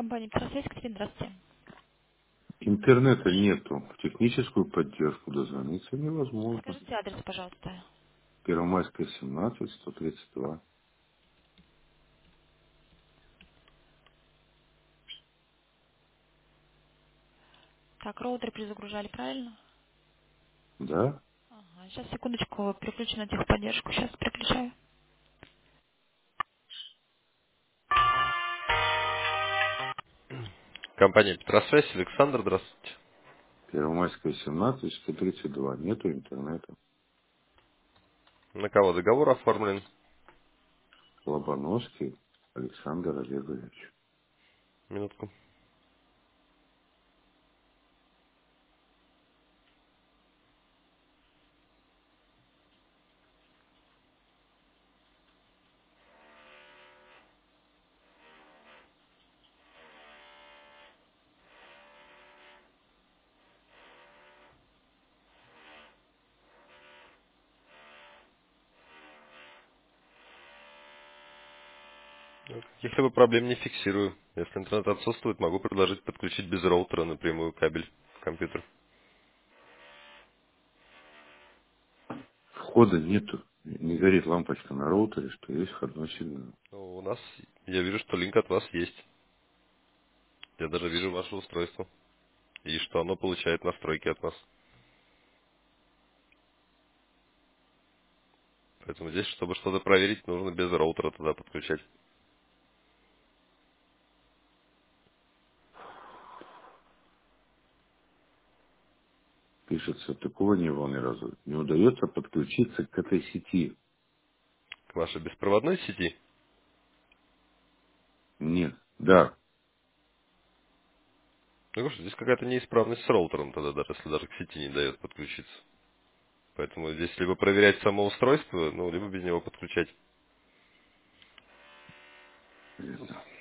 Компания «Петросвязь», Екатерина, здравствуйте. Интернета нету. В техническую поддержку дозвониться невозможно. Скажите адрес, пожалуйста. Первомайская, 17, 132. Так, роутер перезагружали, правильно? Да? Ага, сейчас, секундочку, переключу на техподдержку. Сейчас переключаю. Компания «Петросвязь», Александр, здравствуйте. Первомайская, 17, 132. Нету интернета. На кого договор оформлен? Лобановский Александр Олегович. Минутку. Каких-либо проблем не фиксирую. Если интернет отсутствует, могу предложить подключить без роутера напрямую кабель в компьютер. Входа нету. Не горит лампочка на роутере, что есть входной сигнал. Ну, у нас, я вижу, что линк от вас есть. Я даже вижу ваше устройство. И что оно получает настройки от нас. Поэтому здесь, чтобы что-то проверить, нужно без роутера туда подключать. Пишется, такого не было ни разу. Не удается подключиться к этой сети. К вашей беспроводной сети. Нет. Да. Ну, что, здесь какая-то неисправность с роутером тогда, даже если даже к сети не дает подключиться. Поэтому здесь либо проверять само устройство, ну, либо без него подключать.